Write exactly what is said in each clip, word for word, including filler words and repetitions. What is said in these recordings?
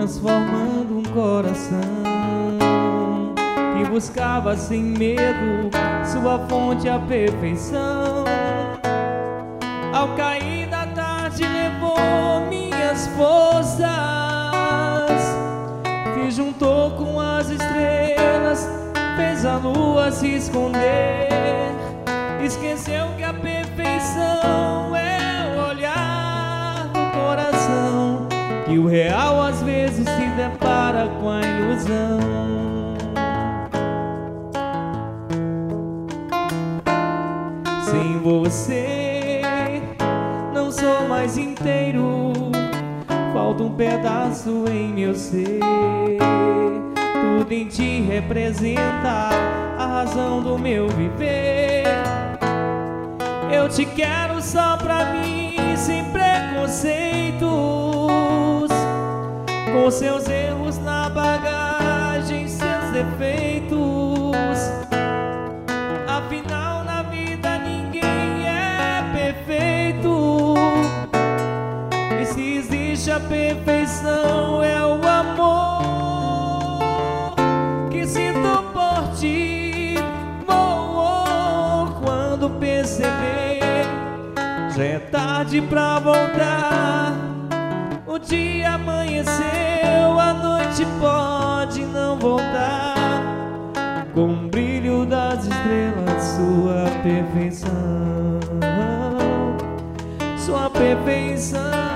transformando um coração que buscava sem medo sua fonte, a perfeição. Ao cair da tarde levou minhas forças, se juntou com as estrelas, fez a lua se esconder. Esqueceu que a perfeição é o olhar do coração, que o real às vezes se depara com a ilusão. Sem você não sou mais inteiro, falta um pedaço em meu ser. Tudo em ti representa a razão do meu viver. Eu te quero só pra mim, sem preconceitos, com seus erros na bagagem, seus defeitos. Afinal na vida ninguém é perfeito, e se existe a perfeição é o amor que sinto por ti. Oh, oh, quando perceber já é tarde pra voltar, o dia amanheceu, a noite pode não voltar. Com o brilho das estrelas, sua perfeição, sua perfeição.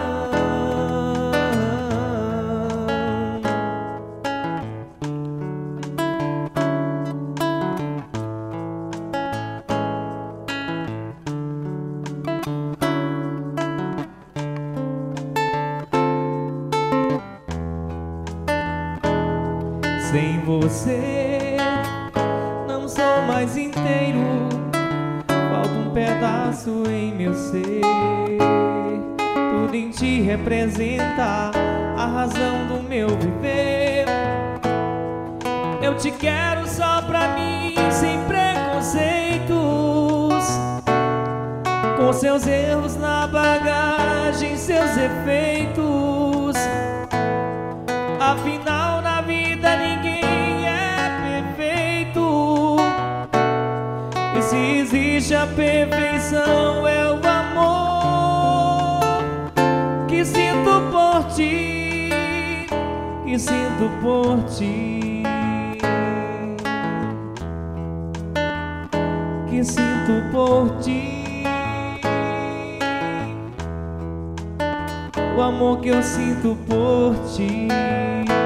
Sem você não sou mais inteiro, falta um pedaço em meu ser. Tudo em ti representa a razão do meu viver. Eu te quero só pra mim, sem preconceitos, com seus erros na bagagem, seus efeitos. Afinal na vida ninguém é perfeito, e se existe a perfeição é o amor que sinto por ti, que sinto por ti, que sinto por ti. O amor que eu sinto por ti.